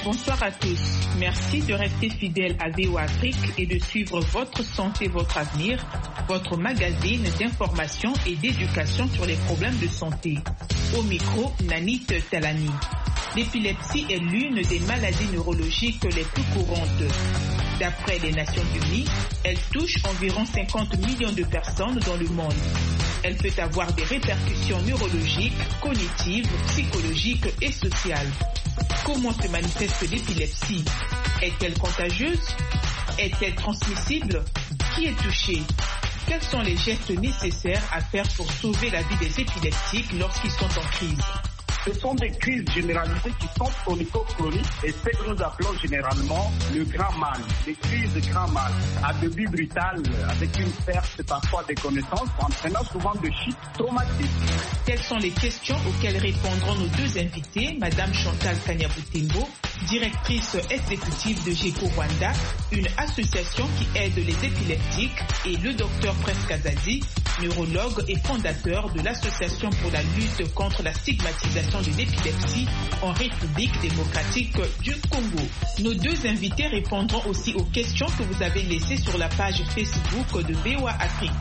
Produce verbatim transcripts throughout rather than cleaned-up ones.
Bonsoir à tous. Merci de rester fidèles à V O A Afrique et de suivre Votre Santé, Votre Avenir, votre magazine d'information et d'éducation sur les problèmes de santé. Au micro, Nanit Talani. L'épilepsie est l'une des maladies neurologiques les plus courantes. D'après les Nations Unies, elle touche environ cinquante millions de personnes dans le monde. Elle peut avoir des répercussions neurologiques, cognitives, psychologiques et sociales. Comment se manifeste l'épilepsie? Est-elle contagieuse? Est-elle transmissible? Qui est touché? Quels sont les gestes nécessaires à faire pour sauver la vie des épileptiques lorsqu'ils sont en crise? Ce sont des crises généralisées qui sont chronico-chroniques et ce que nous appelons généralement le grand mal. Des crises de grand mal, à début brutal, avec une perte parfois des connaissances, entraînant souvent de chutes traumatiques. Quelles sont les questions auxquelles répondront nos deux invités, Madame Chantal Kanyabutembo, directrice exécutive de GECO Rwanda, une association qui aide les épileptiques, et le docteur Prince Kazadi, neurologue et fondateur de l'association pour la lutte contre la stigmatisation de l'épilepsie en République démocratique du Congo. Nos deux invités répondront aussi aux questions que vous avez laissées sur la page Facebook de V O A Afrique.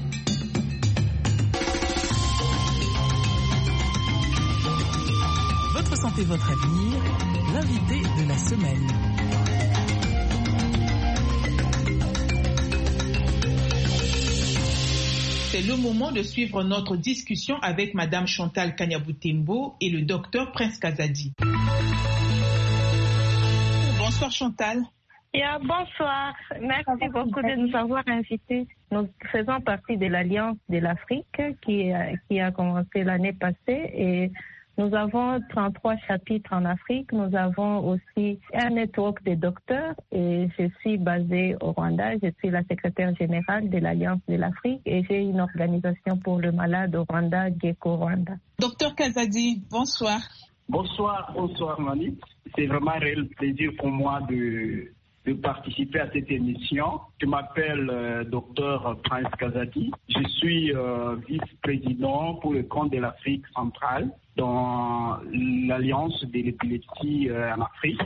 Votre santé, votre avenir, l'invité de la semaine. C'est le moment de suivre notre discussion avec Madame Chantal Kanyabutembo et le docteur Prince Kazadi. Bonsoir Chantal. Yeah, bonsoir. Merci beaucoup de nous avoir invités. Nous faisons partie de l'Alliance de l'Afrique qui a, qui a commencé l'année passée et nous avons trente-trois chapitres en Afrique. Nous avons aussi un network de docteurs et je suis basée au Rwanda. Je suis la secrétaire générale de l'Alliance de l'Afrique et j'ai une organisation pour le malade au Rwanda, GECO Rwanda. Docteur Kazadi, bonsoir. Bonsoir, bonsoir Mani. C'est vraiment un réel plaisir pour moi de, de participer à cette émission. Je m'appelle euh, docteur Prince Kazadi. Je suis euh, vice-président pour le compte de l'Afrique centrale dans l'Alliance de l'épilepsie euh, en Afrique.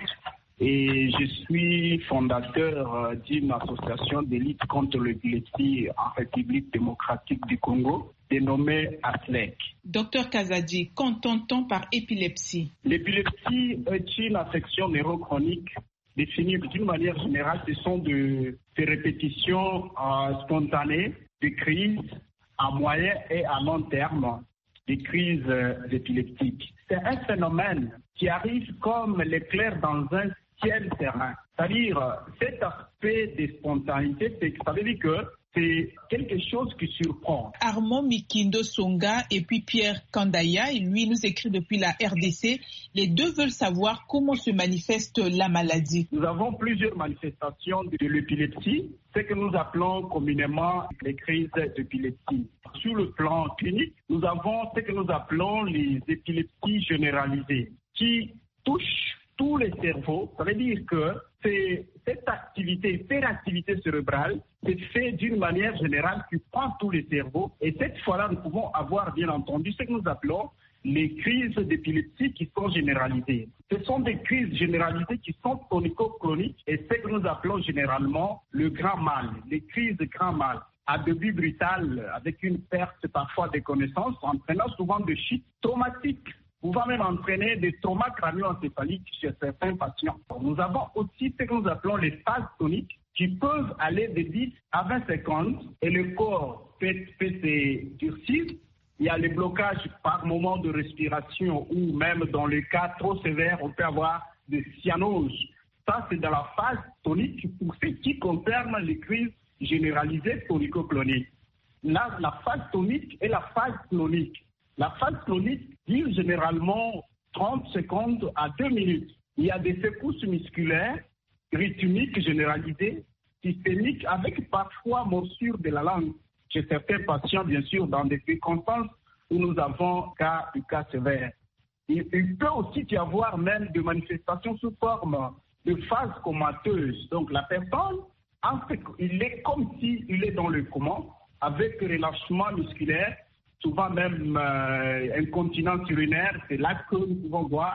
Et je suis fondateur euh, d'une association de lutte contre l'épilepsie en République démocratique du Congo, dénommée A S L E C. Docteur Kazadi, qu'entend-on par épilepsie? L'épilepsie est une affection neurochronique définie d'une manière générale. Ce sont de, des répétitions euh, spontanées de crises à moyen et à long terme, des crises euh, épileptiques. C'est un phénomène qui arrive comme l'éclair dans un ciel serein. C'est-à-dire, cet aspect de spontanéité, ça veut dire que c'est quelque chose qui surprend. Armand Mikindo Songa et puis Pierre Kandaya, lui nous écrit depuis la R D C. Les deux veulent savoir comment se manifeste la maladie. Nous avons plusieurs manifestations de l'épilepsie, ce que nous appelons communément les crises d'épilepsie. Sur le plan clinique, nous avons ce que nous appelons les épilepsies généralisées qui touchent tous les cerveaux. Ça veut dire que c'est cette activité, hyperactivité cérébrale, c'est fait d'une manière générale qui prend tous les cerveaux. Et cette fois-là, nous pouvons avoir, bien entendu, ce que nous appelons les crises d'épilepsie qui sont généralisées. Ce sont des crises généralisées qui sont chronico-chroniques et ce que nous appelons généralement le grand mal, les crises de grand mal, à début brutal, avec une perte parfois des connaissances, entraînant souvent de chutes traumatiques, pouvant même entraîner des traumas crânio-encéphaliques chez certains patients. Nous avons aussi ce que nous appelons les phases toniques qui peuvent aller de dix à vingt secondes et le corps peut, peut se durcir. Il y a les blocages par moment de respiration ou même dans le cas trop sévère, on peut avoir des cyanoses. Ça, c'est dans la phase tonique pour ce qui concerne les crises généralisées tonico-cloniques. Là, la phase tonique et la phase clonique. La phase clonique dure généralement trente secondes à deux minutes. Il y a des secousses musculaires, rythmiques généralisées, systémiques, avec parfois morsure de la langue chez certains patients, bien sûr, dans des circonstances où nous avons cas, du cas sévère. Il, il peut aussi y avoir même des manifestations sous forme de phase comateuse. Donc la personne, en fait, il est comme s'il est dans le coma, avec relâchement musculaire, souvent même euh, incontinence urinaire, c'est là que nous pouvons voir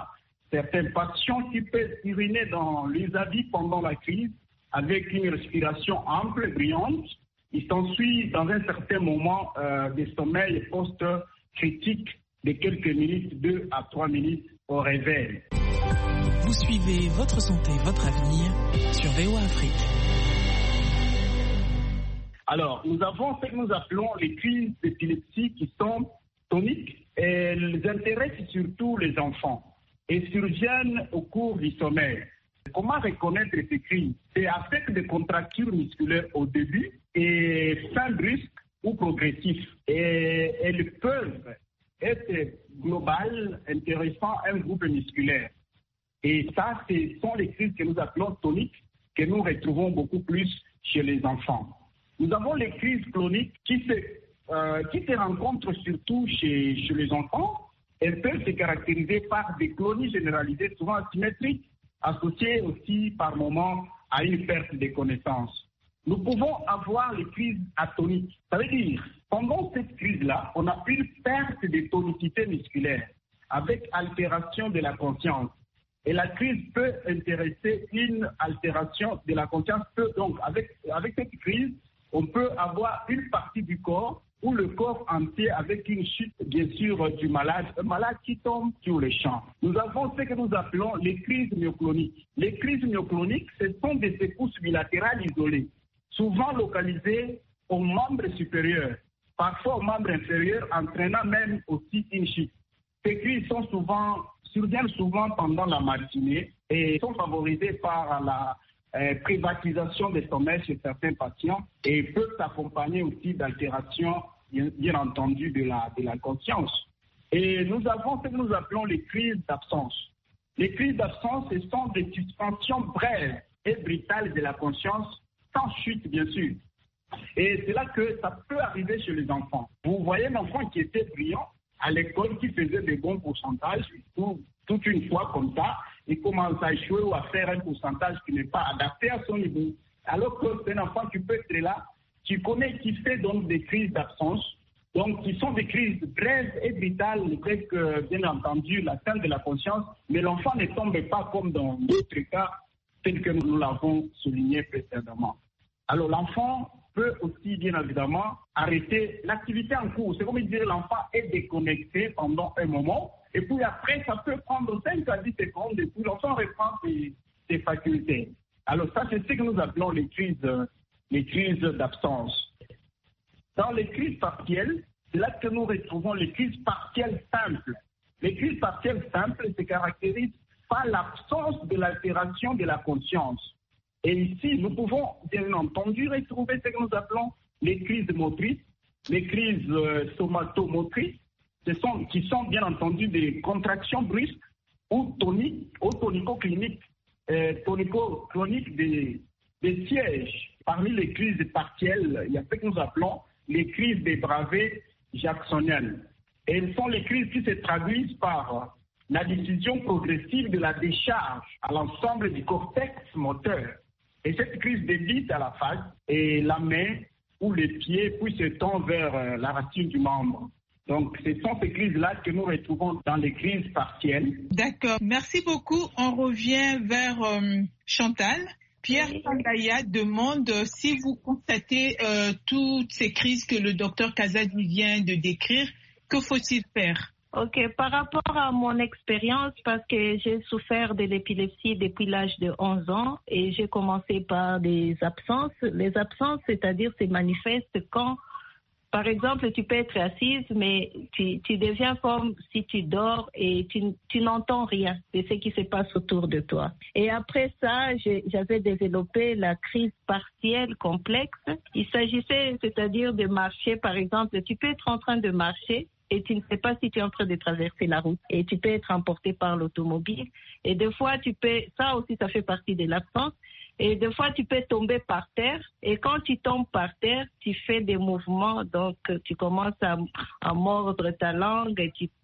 certains patients qui peuvent uriner dans les habits pendant la crise avec une respiration ample, brillante. Il s'ensuit dans un certain moment euh, des sommeils post-critiques de quelques minutes, deux à trois minutes au réveil. Vous suivez Votre Santé, Votre Avenir sur V O A Afrique. Alors, nous avons ce que nous appelons les crises d'épilepsie qui sont toniques et elles intéressent surtout les enfants et surviennent au cours du sommeil. Comment reconnaître ces crises? C'est avec des contractures musculaires au début et fin brusque ou progressif. Et elles peuvent être globales, intéressant un groupe musculaire. Et ça, ce sont les crises que nous appelons toniques, que nous retrouvons beaucoup plus chez les enfants. Nous avons les crises cloniques qui se, euh, qui se rencontrent surtout chez, chez les enfants. Elles peuvent se caractériser par des clonies généralisées, souvent asymétriques, associées aussi par moments à une perte de connaissance. Nous pouvons avoir les crises atoniques. Ça veut dire, pendant cette crise-là, on a une perte de tonicité musculaire avec altération de la conscience. Et la crise peut intéresser une altération de la conscience. Donc, avec, avec cette crise, on peut avoir une partie du corps ou le corps entier avec une chute, bien sûr, du malade, un malade qui tombe sur les champs. Nous avons ce que nous appelons les crises myocloniques. Les crises myocloniques, ce sont des secousses bilatérales isolées, souvent localisées aux membres supérieurs, parfois aux membres inférieurs, entraînant même aussi une chute. Ces crises sont souvent, surviennent souvent pendant la matinée et sont favorisées par la Euh, privatisation des sommeils chez certains patients et peuvent s'accompagner aussi d'altérations, bien, bien entendu, de la, de la conscience. Et nous avons ce que nous appelons les crises d'absence. Les crises d'absence, ce sont des suspensions brèves et brutales de la conscience, sans chute, bien sûr. Et c'est là que ça peut arriver chez les enfants. Vous voyez un enfant qui était brillant à l'école, qui faisait des bons pourcentages, tout, toute une fois comme ça, il commence à échouer ou à faire un pourcentage qui n'est pas adapté à son niveau. Alors que c'est un enfant qui peut être là, qui connaît, qui fait donc des crises d'absence, donc qui sont des crises brèves et vitales, avec euh, bien entendu l'atteinte de la conscience, mais l'enfant ne tombe pas comme dans d'autres cas, tels que nous l'avons souligné précédemment. Alors l'enfant peut aussi bien évidemment arrêter l'activité en cours. C'est comme dire l'enfant est déconnecté pendant un moment, et puis après, ça peut prendre cinq à dix secondes et puis l'enfant reprend ses, ses facultés. Alors ça, c'est ce que nous appelons les crises, les crises d'absence. Dans les crises partielles, c'est là que nous retrouvons les crises partielles simples. Les crises partielles simples se caractérisent par l'absence de l'altération de la conscience. Et ici, nous pouvons bien entendu retrouver ce que nous appelons les crises motrices, les crises euh, somatomotrices, Ce sont, qui sont bien entendu des contractions brusques ou toniques, ou tonico-cliniques, euh, tonico-chroniques des, des sièges. Parmi les crises partielles, il y a ce que nous appelons les crises débravées jacksoniennes. Et elles sont les crises qui se traduisent par la diffusion progressive de la décharge à l'ensemble du cortex moteur. Et cette crise débite à la face et la main ou les pieds puis se tend vers euh, la racine du membre. Donc, ce sont ces crises-là que nous retrouvons dans les crises partielles. D'accord. Merci beaucoup. On revient vers euh, Chantal. Pierre Pangaya demande euh, si vous constatez euh, toutes ces crises que le docteur Kazadi vient de décrire, que faut-il faire? Ok, par rapport à mon expérience, parce que j'ai souffert de l'épilepsie depuis l'âge de onze ans et j'ai commencé par des absences. Les absences, c'est-à-dire, se manifestent quand, par exemple, tu peux être assise, mais tu, tu deviens comme si tu dors et tu, tu n'entends rien de ce qui se passe autour de toi. Et après ça, j'ai, j'avais développé la crise partielle complexe. Il s'agissait, c'est-à-dire de marcher, par exemple, tu peux être en train de marcher et tu ne sais pas si tu es en train de traverser la route et tu peux être emporté par l'automobile. Et des fois, tu peux, ça aussi, ça fait partie de l'absence. Et des fois, tu peux tomber par terre. Et quand tu tombes par terre, tu fais des mouvements. Donc, tu commences à, à mordre ta langue et tu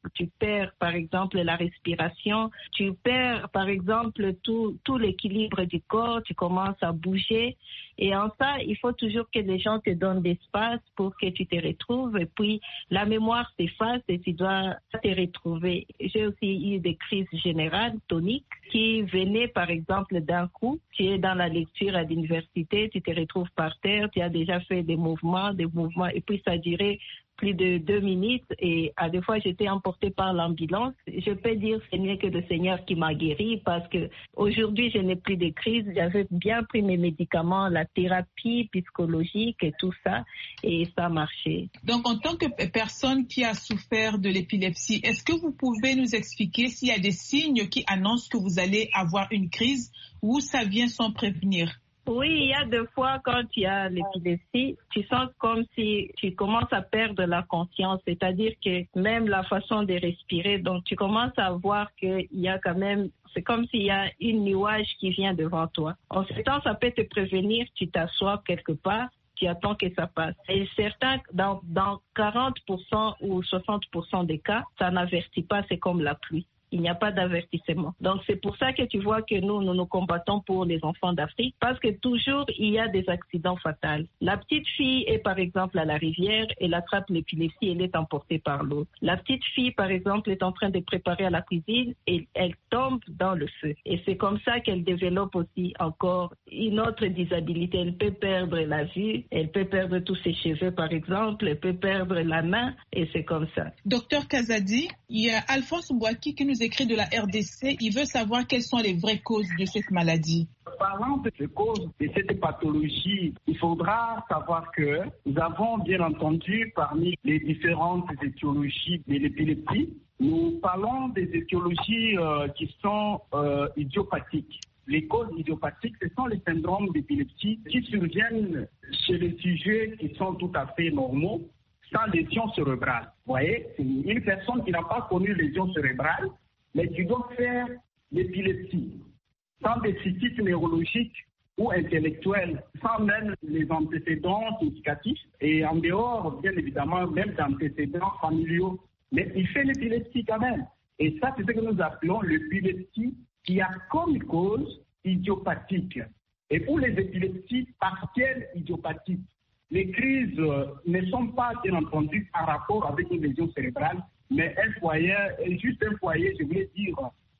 tu perds par exemple la respiration, tu perds par exemple tout, tout l'équilibre du corps, tu commences à bouger. Et en ça, il faut toujours que les gens te donnent l'espace pour que tu te retrouves. Et puis, la mémoire s'efface et tu dois te retrouver. J'ai aussi eu des crises générales, toniques, qui venaient par exemple d'un coup. Tu es dans la lecture à l'université, tu te retrouves par terre, tu as déjà fait des mouvements, des mouvements, et puis ça a duré plus de deux minutes et à deux fois j'étais emportée par l'ambulance. Je peux dire c'est mieux que le Seigneur qui m'a guéri parce que aujourd'hui je n'ai plus de crise. J'avais bien pris mes médicaments, la thérapie psychologique et tout ça et ça a marché. Donc en tant que personne qui a souffert de l'épilepsie, est-ce que vous pouvez nous expliquer s'il y a des signes qui annoncent que vous allez avoir une crise ou ça vient sans prévenir? Oui, il y a deux fois quand tu as l'épilepsie, tu sens comme si tu commences à perdre la conscience, c'est-à-dire que même la façon de respirer, donc tu commences à voir qu'il y a quand même, c'est comme s'il y a une nuage qui vient devant toi. En ce temps, ça peut te prévenir, tu t'assois quelque part, tu attends que ça passe. Et certains, dans, dans quarante pour cent ou soixante pour cent des cas, ça n'avertit pas, c'est comme la pluie. Il n'y a pas d'avertissement. Donc, c'est pour ça que tu vois que nous, nous nous combattons pour les enfants d'Afrique, parce que toujours, il y a des accidents fatals. La petite fille est, par exemple, à la rivière, elle attrape l'épilepsie, elle est emportée par l'eau. La petite fille, par exemple, est en train de préparer à la cuisine et elle tombe dans le feu. Et c'est comme ça qu'elle développe aussi encore une autre disabilité. Elle peut perdre la vue, elle peut perdre tous ses cheveux, par exemple, elle peut perdre la main, et c'est comme ça. Docteur Kazadi, il y a Alphonse Mbouaki qui nous écrit de la R D C, il veut savoir quelles sont les vraies causes de cette maladie. Parlant de ces causes de cette pathologie, il faudra savoir que nous avons bien entendu parmi les différentes étiologies de l'épilepsie, nous parlons des étiologies euh, qui sont euh, idiopathiques. Les causes idiopathiques, ce sont les syndromes d'épilepsie qui surviennent chez les sujets qui sont tout à fait normaux, sans lésion cérébrale. Vous voyez, c'est une personne qui n'a pas connu lésion cérébrale, mais qui doit faire l'épilepsie, sans déficit neurologique ou intellectuel, sans même les antécédents significatifs, et en dehors, bien évidemment, même d'antécédents familiaux. Mais il fait l'épilepsie quand même. Et ça, c'est ce que nous appelons l'épilepsie qui a comme cause idiopathique. Et pour les épilepsies partielles idiopathiques, les crises euh, ne sont pas, bien entendu, par rapport avec une lésion cérébrale, mais un foyer, juste un foyer, je voulais dire,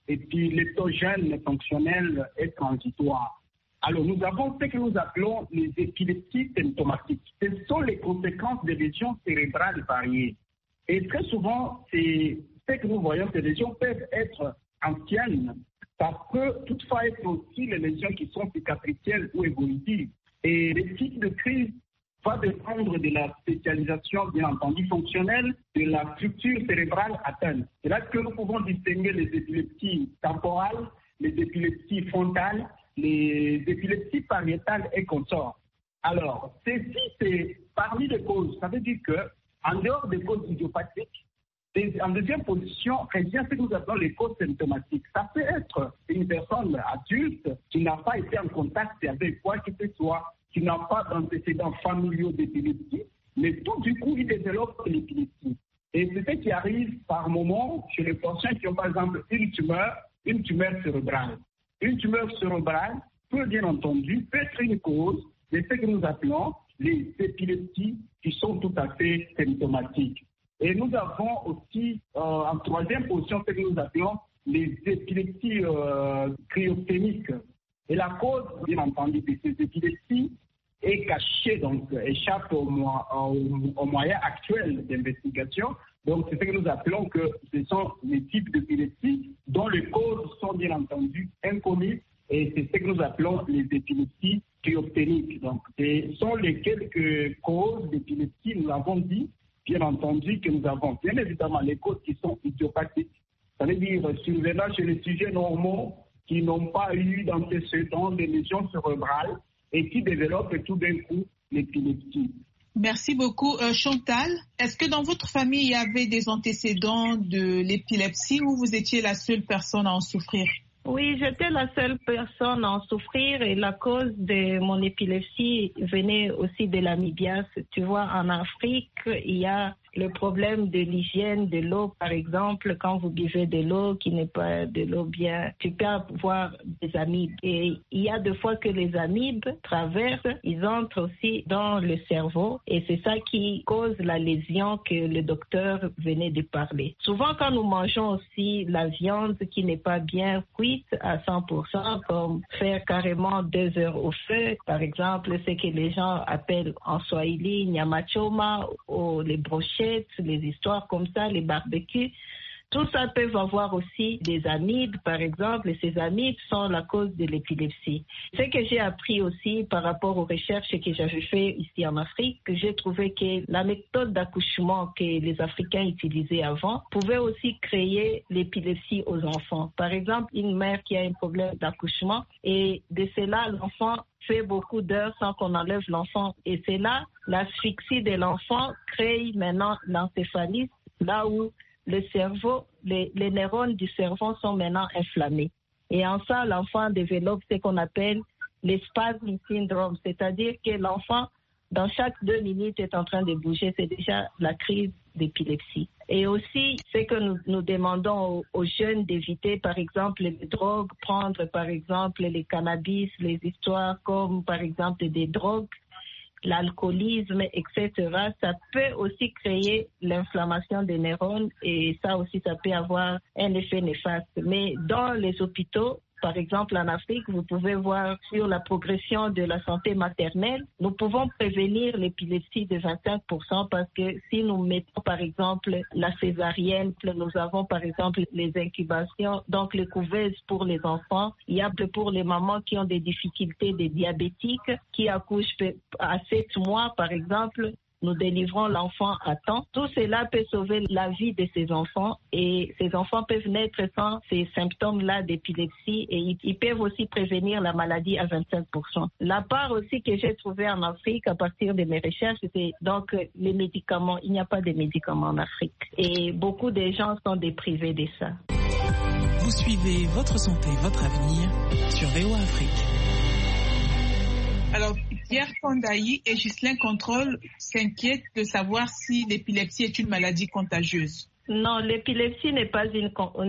épileptogène fonctionnel et transitoire. Alors, nous avons ce que nous appelons les épilepsies symptomatiques. Ce sont les conséquences des lésions cérébrales variées. Et très souvent, c'est ce que nous voyons, ces lésions peuvent être anciennes. Ça peut toutefois être aussi les lésions qui sont cicatricielles ou évolutives. Et les types de crise va dépendre de la spécialisation, bien entendu, fonctionnelle de la structure cérébrale atteinte. C'est là que nous pouvons distinguer les épilepsies temporales, les épilepsies frontales, les épilepsies pariétales et consorts. Alors, ceci, c'est parmi les causes. Ça veut dire qu'en dehors des causes idiopathiques, en deuxième position, il y a ce que nous appelons les causes symptomatiques. Ça peut être une personne adulte qui n'a pas été en contact avec quoi que ce soit, qui n'a pas d'antécédents familiaux d'épilepsie, mais tout du coup, il développe l'épilepsie. Et c'est ce qui arrive par moment chez les patients qui ont par exemple une tumeur, une tumeur cérébrale. Une tumeur cérébrale peut bien entendu être une cause de ce que nous appelons les épilepsies qui sont tout à fait symptomatiques. Et nous avons aussi euh, en troisième position ce que nous appelons les épilepsies euh, cryogéniques. Et la cause, bien entendu, de ces épilepsies est cachée, donc échappe au, au, au moyen actuel d'investigation. Donc, c'est ce que nous appelons que ce sont les types d'épilepsie dont les causes sont bien entendu inconnues, et c'est ce que nous appelons les épilepsies cryogéniques. Donc, ce sont les quelques causes d'épilepsie, nous l'avons dit, bien entendu, que nous avons. Bien évidemment, les causes qui sont idiopathiques, ça veut dire survenant chez les sujets normaux qui n'ont pas eu d'antécédents de lésions cérébrales et qui développent tout d'un coup l'épilepsie. Merci beaucoup. Euh, Chantal, est-ce que dans votre famille, il y avait des antécédents de l'épilepsie ou vous étiez la seule personne à en souffrir? Oui, j'étais la seule personne à en souffrir et la cause de mon épilepsie venait aussi de l'amibiase. Tu vois, en Afrique, il y a le problème de l'hygiène de l'eau, par exemple, quand vous buvez de l'eau qui n'est pas de l'eau bien, tu peux avoir des amibes. Et il y a des fois que les amibes traversent, ils entrent aussi dans le cerveau et c'est ça qui cause la lésion que le docteur venait de parler. Souvent, quand nous mangeons aussi la viande qui n'est pas bien cuite à cent pour cent, comme faire carrément deux heures au feu, par exemple, ce que les gens appellent en swahili nyama choma, ou les brochettes, les histoires comme ça, les barbecues. Tout ça peut avoir aussi des amibes, par exemple, et ces amibes sont la cause de l'épilepsie. Ce que j'ai appris aussi par rapport aux recherches que j'avais fait ici en Afrique, que j'ai trouvé que la méthode d'accouchement que les Africains utilisaient avant pouvait aussi créer l'épilepsie aux enfants. Par exemple, une mère qui a un problème d'accouchement et de cela, l'enfant fait beaucoup d'heures sans qu'on enlève l'enfant. Et c'est là, l'asphyxie de l'enfant crée maintenant l'encéphalite, là où le cerveau, les, les neurones du cerveau sont maintenant inflammés. Et en ça, l'enfant développe ce qu'on appelle les spasm syndrome, c'est-à-dire que l'enfant, dans chaque deux minutes, est en train de bouger. C'est déjà la crise d'épilepsie. Et aussi, c'est que nous, nous demandons aux, aux jeunes d'éviter, par exemple, les drogues, prendre, par exemple, les cannabis, les histoires comme, par exemple, des drogues, l'alcoolisme, et cetera. Ça peut aussi créer l'inflammation des neurones et ça aussi, ça peut avoir un effet néfaste. Mais dans les hôpitaux, par exemple en Afrique, vous pouvez voir sur la progression de la santé maternelle, nous pouvons prévenir l'épilepsie de vingt-cinq pour cent parce que si nous mettons par exemple la césarienne, nous avons par exemple les incubations, donc les couveuses pour les enfants, il y a pour les mamans qui ont des difficultés, des diabétiques, qui accouchent à sept mois par exemple, nous délivrons l'enfant à temps. Tout cela peut sauver la vie de ces enfants et ces enfants peuvent naître sans ces symptômes-là d'épilepsie et ils, ils peuvent aussi prévenir la maladie à vingt-cinq pour cent. La part aussi que j'ai trouvée en Afrique à partir de mes recherches, c'est donc les médicaments. Il n'y a pas de médicaments en Afrique et beaucoup de gens sont déprivés de ça. Vous suivez Votre Santé, Votre Avenir sur V O A Afrique. Alors, Pierre Fondaï et Ghislain Contrôle s'inquiètent de savoir si l'épilepsie est une maladie contagieuse. Non, l'épilepsie n'est pas une,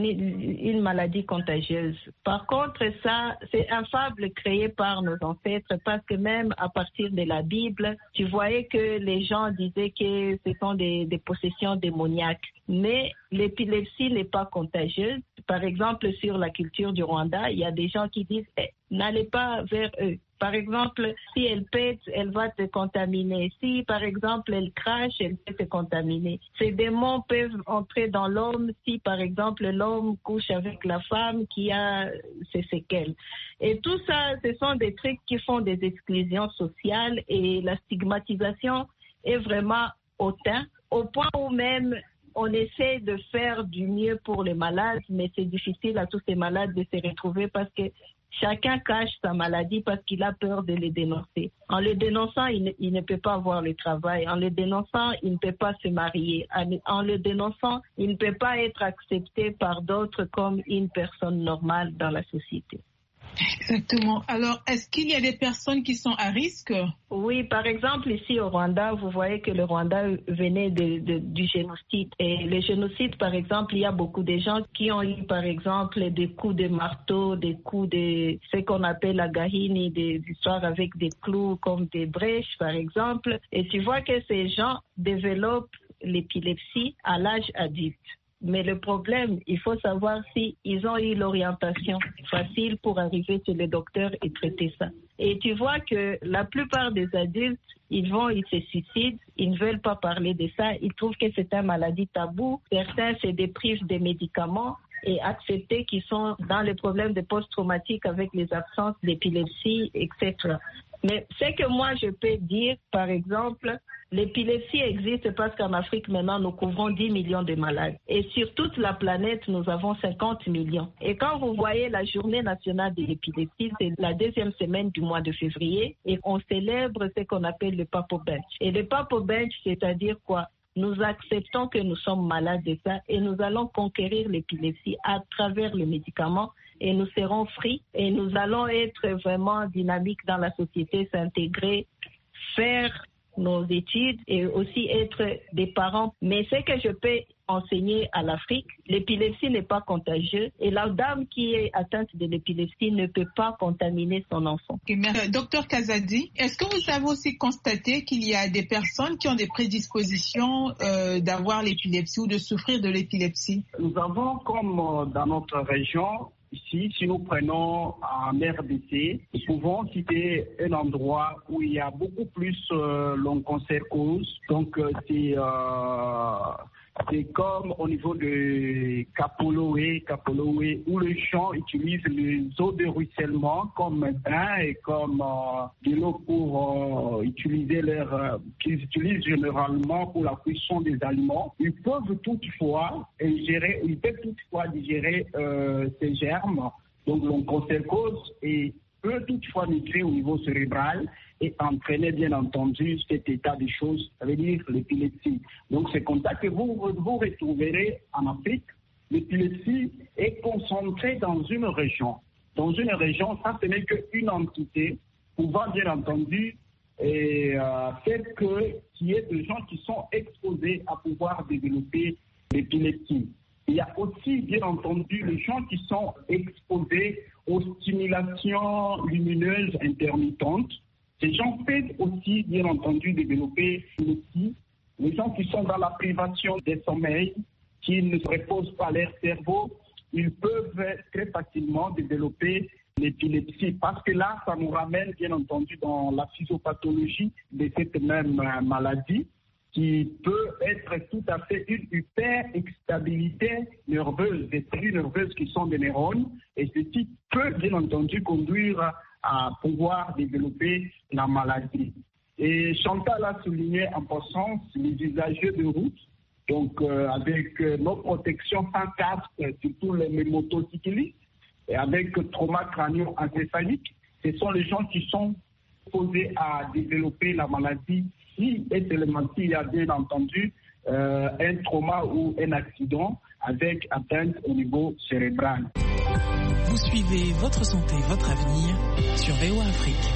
une maladie contagieuse. Par contre, ça, c'est un fable créé par nos ancêtres parce que même à partir de la Bible, tu voyais que les gens disaient que ce sont des, des possessions démoniaques. Mais l'épilepsie n'est pas contagieuse. Par exemple, sur la culture du Rwanda, il y a des gens qui disent eh, « n'allez pas vers eux ». Par exemple, si elle pète, elle va te contaminer. Si, par exemple, elle crache, elle peut te contaminer. Ces démons peuvent entrer dans l'homme si, par exemple, l'homme couche avec la femme qui a ses séquelles. Et tout ça, ce sont des trucs qui font des exclusions sociales et la stigmatisation est vraiment hautaine, au point où même on essaie de faire du mieux pour les malades, mais c'est difficile à tous ces malades de se retrouver parce que chacun cache sa maladie parce qu'il a peur de les dénoncer. En le dénonçant, il ne, il ne peut pas avoir le travail. En le dénonçant, il ne peut pas se marier. En, en le dénonçant, il ne peut pas être accepté par d'autres comme une personne normale dans la société. Exactement. Alors, est-ce qu'il y a des personnes qui sont à risque? Oui, par exemple, ici au Rwanda, vous voyez que le Rwanda venait de, de, du génocide. Et le génocide, par exemple, il y a beaucoup de gens qui ont eu, par exemple, des coups de marteau, des coups de ce qu'on appelle la gahini, des histoires avec des clous comme des brèches, par exemple. Et tu vois que ces gens développent l'épilepsie à l'âge adulte. Mais le problème, il faut savoir si ils ont eu l'orientation facile pour arriver chez le docteur et traiter ça. Et tu vois que la plupart des adultes, ils vont, ils se suicident, ils ne veulent pas parler de ça, ils trouvent que c'est une maladie taboue. Certains se déprivent des médicaments et accepter qu'ils sont dans les problèmes de post-traumatique avec les absences d'épilepsie, et cetera. Mais ce que moi je peux dire, par exemple, l'épilepsie existe parce qu'en Afrique maintenant nous couvrons dix millions de malades. Et sur toute la planète nous avons cinquante millions. Et quand vous voyez la journée nationale de l'épilepsie, c'est la deuxième semaine du mois de février et on célèbre ce qu'on appelle le Papo Bench. Et le Papo Bench, c'est-à-dire quoi? Nous acceptons que nous sommes malades de ça et nous allons conquérir l'épilepsie à travers les médicaments et nous serons free et nous allons être vraiment dynamiques dans la société, s'intégrer, faire nos études et aussi être des parents. Mais ce que je peux enseigner à l'Afrique, l'épilepsie n'est pas contagieuse et la dame qui est atteinte de l'épilepsie ne peut pas contaminer son enfant. Okay, merci. Docteur Kazadi, est-ce que vous avez aussi constaté qu'il y a des personnes qui ont des prédispositions euh, d'avoir l'épilepsie ou de souffrir de l'épilepsie? Nous avons, comme euh, dans notre région, ici, si nous prenons en R D C, nous pouvons citer un endroit où il y a beaucoup plus euh, l'onchocercose. Donc, euh, c'est... Euh, C'est comme au niveau de Kapoloé, Kapoloé, où les gens utilisent les eaux de ruissellement comme bain et comme euh, de l'eau pour euh, utiliser leur, euh, qu'ils utilisent généralement pour la cuisson des aliments. Ils peuvent toutefois ingérer, ils peuvent toutefois digérer euh, ces germes, donc l'onchocercose, et peut toutefois migrer au niveau cérébral et entraîner bien entendu cet état de choses, ça veut dire l'épilepsie. Donc c'est comme ça que vous vous retrouverez en Afrique. L'épilepsie est concentrée dans une région. Dans une région, ça ce n'est qu'une entité pouvant bien entendu et, euh, faire que qu'il y ait des gens qui sont exposés à pouvoir développer l'épilepsie. Il y a aussi bien entendu les gens qui sont exposés aux stimulations lumineuses intermittentes. Ces gens peuvent aussi, bien entendu, développer l'épilepsie. Les gens qui sont dans la privation des sommeils, qui ne se reposent pas leur cerveau, ils peuvent très facilement développer l'épilepsie. Parce que là, ça nous ramène, bien entendu, dans la physiopathologie de cette même maladie, qui peut être tout à fait une hyper-excitabilité nerveuse, des cellules nerveuses qui sont des neurones, et ceci peut bien entendu conduire à pouvoir développer la maladie. Et Chantal a souligné en passant les usagers de route, donc euh, avec euh, nos protections sans casque, surtout les motocyclistes, et avec trauma crânio-encéphalique, ce sont les gens qui sont posés à développer la maladie si et seulement s'il y a bien entendu euh, un trauma ou un accident avec atteinte au niveau cérébral. Vous suivez Votre Santé, Votre Avenir sur V O A Afrique.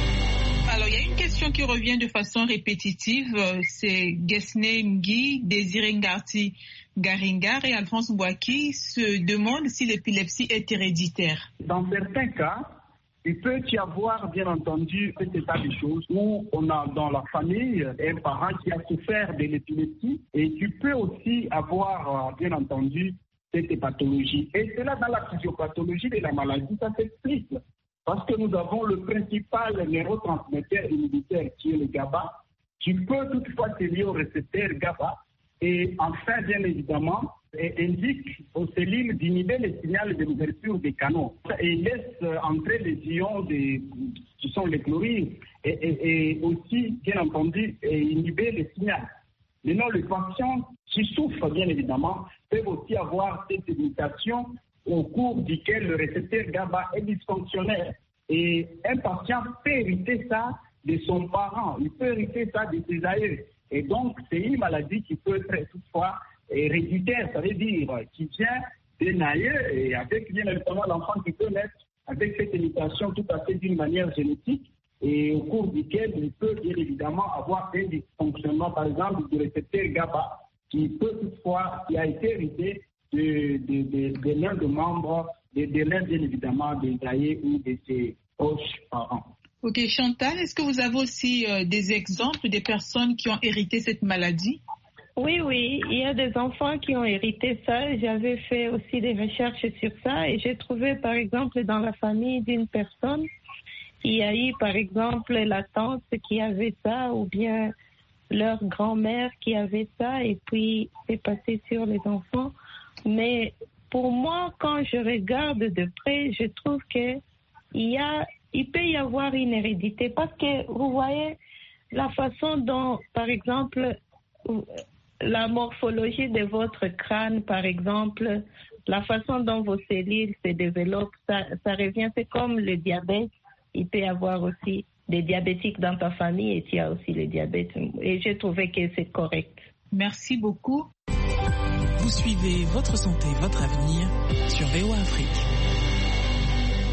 Alors, il y a une question qui revient de façon répétitive. C'est Gesne Ngui, Désiré Ngarti Garingar et Alphonse Bouaki se demandent si l'épilepsie est héréditaire. Dans certains cas, il peut y avoir, bien entendu, cet état de choses où on a dans la famille un parent qui a souffert de l'épilepsie et tu peux aussi avoir, bien entendu, cette pathologie. Et cela, dans la physiopathologie de la maladie, ça s'explique. Parce que nous avons le principal neurotransmetteur inhibiteur qui est le GABA, qui peut toutefois se lier au récepteur GABA et enfin, bien évidemment, et indique aux cellules d'inhiber les signaux de l'ouverture des canaux et laisse entrer les ions des, qui sont les chlorures et, et, et aussi, bien entendu, inhiber les signaux. Maintenant, les patients qui souffrent, bien évidemment, peuvent aussi avoir cette mutation au cours duquel le récepteur GABA est dysfonctionnel. Et un patient peut hériter ça de son parent, il peut hériter ça de ses aïeux. Et donc, c'est une maladie qui peut être toutefois héréditaire, ça veut dire qui vient d'un aïeux et avec bien évidemment l'enfant qui peut naître avec cette mutation tout à fait d'une manière génétique et au cours duquel il peut bien évidemment avoir un dysfonctionnement, par exemple, du récepteur GABA qui peut toutefois, qui a été hérité de, de, de, de l'un des membres, de, de l'un bien évidemment des aïeux ou de ses proches parents. Ok, Chantal, est-ce que vous avez aussi euh, des exemples des personnes qui ont hérité cette maladie? Oui, oui, il y a des enfants qui ont hérité ça. J'avais fait aussi des recherches sur ça et j'ai trouvé, par exemple, dans la famille d'une personne, il y a eu, par exemple, la tante qui avait ça ou bien leur grand-mère qui avait ça et puis c'est passé sur les enfants. Mais pour moi, quand je regarde de près, je trouve que il y a, il peut y avoir une hérédité parce que vous voyez la façon dont, par exemple, la morphologie de votre crâne, par exemple, la façon dont vos cellules se développent, ça, ça revient, c'est comme le diabète. Il peut y avoir aussi des diabétiques dans ta famille et tu as aussi le diabète. Et j'ai trouvé que c'est correct. Merci beaucoup. Vous suivez Votre Santé, Votre Avenir sur V O A Afrique. Nous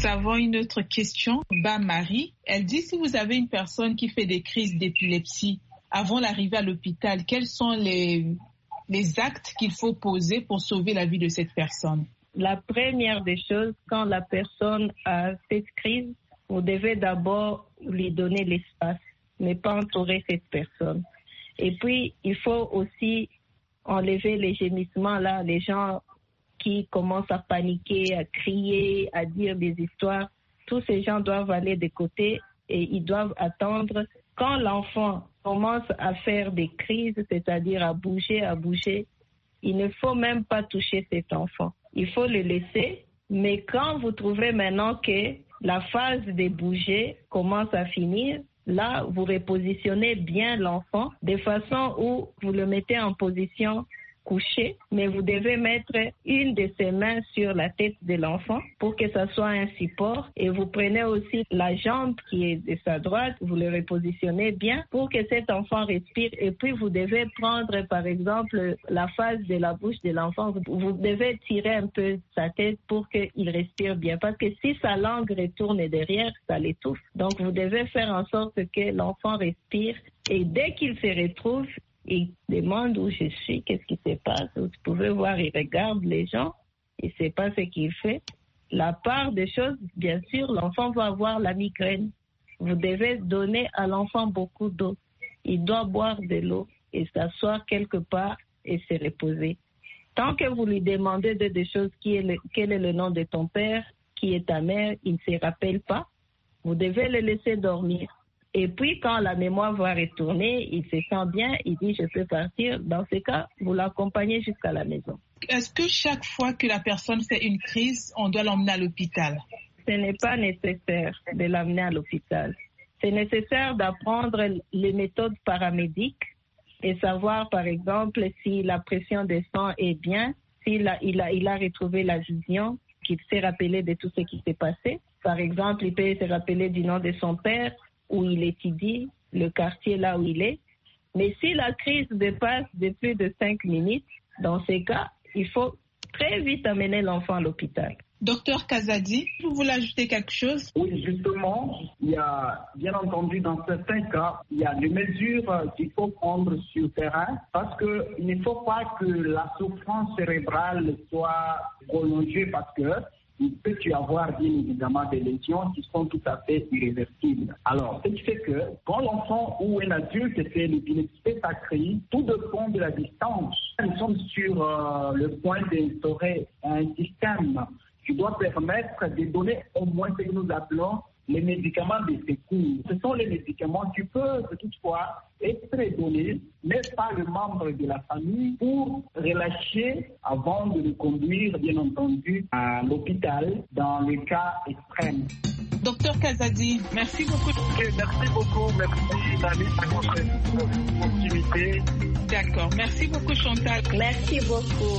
Nous avons une autre question. Bah Marie, elle dit si vous avez une personne qui fait des crises d'épilepsie avant l'arrivée à l'hôpital, quels sont les, les actes qu'il faut poser pour sauver la vie de cette personne? La première des choses, quand la personne a cette crise, vous devez d'abord lui donner l'espace, mais pas entourer cette personne. Et puis, il faut aussi enlever les gémissements là, les gens qui commencent à paniquer, à crier, à dire des histoires. Tous ces gens doivent aller de côté et ils doivent attendre. Quand l'enfant commence à faire des crises, c'est-à-dire à bouger, à bouger, il ne faut même pas toucher cet enfant. Il faut le laisser. Mais quand vous trouvez maintenant que la phase de bouger commence à finir, là, vous repositionnez bien l'enfant de façon où vous le mettez en position couché, mais vous devez mettre une de ses mains sur la tête de l'enfant pour que ça soit un support. Et vous prenez aussi la jambe qui est de sa droite, vous le repositionnez bien pour que cet enfant respire. Et puis vous devez prendre par exemple la face de la bouche de l'enfant. Vous devez tirer un peu sa tête pour qu'il respire bien. Parce que si sa langue retourne derrière, ça l'étouffe. Donc vous devez faire en sorte que l'enfant respire. Et dès qu'il se retrouve, il demande où je suis, qu'est-ce qui se passe. Vous pouvez voir, il regarde les gens, il ne sait pas ce qu'il fait. La part des choses, bien sûr, l'enfant va avoir la migraine. Vous devez donner à l'enfant beaucoup d'eau. Il doit boire de l'eau et s'asseoir quelque part et se reposer. Tant que vous lui demandez de des choses, qui est le, quel est le nom de ton père, qui est ta mère, il ne se rappelle pas, vous devez le laisser dormir. Et puis, quand la mémoire va retourner, il se sent bien, il dit « je peux partir ». Dans ce cas, vous l'accompagnez jusqu'à la maison. Est-ce que chaque fois que la personne fait une crise, on doit l'emmener à l'hôpital? Ce n'est pas nécessaire de l'amener à l'hôpital. C'est nécessaire d'apprendre les méthodes paramédiques et savoir, par exemple, si la pression de sang est bien, s'il a, il a, il a retrouvé la vision, qu'il s'est rappelé de tout ce qui s'est passé. Par exemple, il peut se rappeler du nom de son père, où il étudie, le quartier là où il est. Mais si la crise dépasse de plus de cinq minutes, dans ces cas, il faut très vite amener l'enfant à l'hôpital. Docteur Kazadi, vous voulez ajouter quelque chose? Oui, justement, il y a, bien entendu, dans certains cas, il y a des mesures qu'il faut prendre sur le terrain parce qu'il ne faut pas que la souffrance cérébrale soit prolongée parce que il peut y avoir bien évidemment des lésions qui sont tout à fait irréversibles. Alors, ce qui fait que quand l'enfant ou un adulte fait l'épilepsie sacrée, tout dépend de la distance. Nous sommes sur euh, le point d'instaurer un système qui doit permettre de donner au moins ce que nous appelons les médicaments de secours. Ce sont les médicaments qui peuvent toutefois être donnés, mais par le membre de la famille pour relâcher avant de le conduire, bien entendu, à l'hôpital dans le cas extrême. Docteur Kazadi, merci beaucoup. Okay, merci beaucoup. Merci, Nani, pour votre activité. D'accord. Merci beaucoup, Chantal. Merci beaucoup.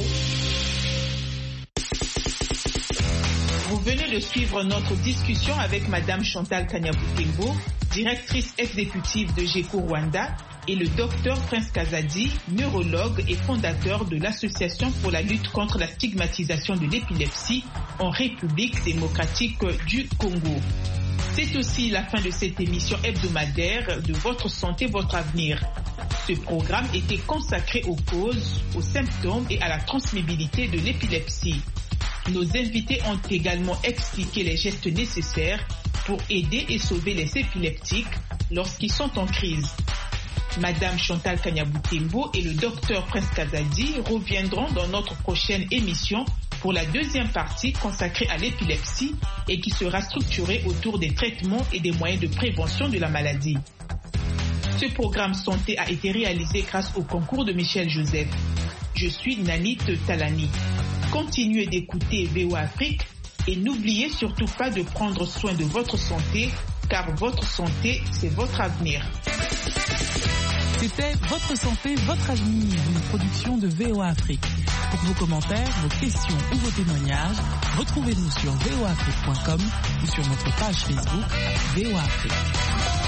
Vous venez de suivre notre discussion avec Madame Chantal Kanyaboukengo, directrice exécutive de GECO Rwanda, et le docteur Prince Kazadi, neurologue et fondateur de l'Association pour la lutte contre la stigmatisation de l'épilepsie en République démocratique du Congo. C'est aussi la fin de cette émission hebdomadaire de Votre santé, votre avenir. Ce programme était consacré aux causes, aux symptômes et à la transmissibilité de l'épilepsie. Nos invités ont également expliqué les gestes nécessaires pour aider et sauver les épileptiques lorsqu'ils sont en crise. Madame Chantal Kanyaboukengo et le docteur Prince Kazadi reviendront dans notre prochaine émission pour la deuxième partie consacrée à l'épilepsie et qui sera structurée autour des traitements et des moyens de prévention de la maladie. Ce programme santé a été réalisé grâce au concours de Michel Joseph. Je suis Nanit Talani. Continuez d'écouter V O A Afrique et n'oubliez surtout pas de prendre soin de votre santé, car votre santé, c'est votre avenir. C'était Votre santé, votre avenir, une production de V O A Afrique. Pour vos commentaires, vos questions ou vos témoignages, retrouvez-nous sur v o afrique point com ou sur notre page Facebook V O A Afrique.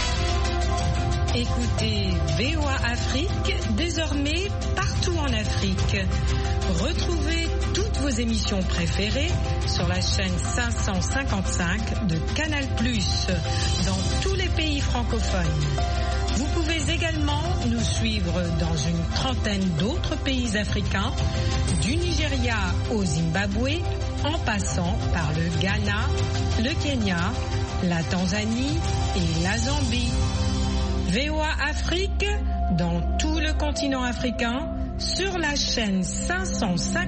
Écoutez V O A Afrique, désormais partout en Afrique. Retrouvez toutes vos vos émissions préférées sur la chaîne cinq cent cinquante-cinq de Canal plus, dans tous les pays francophones. Vous pouvez également nous suivre dans une trentaine d'autres pays africains, du Nigeria au Zimbabwe, en passant par le Ghana, le Kenya, la Tanzanie et la Zambie. V O A Afrique, dans tout le continent africain, sur la chaîne cinq cent cinquante.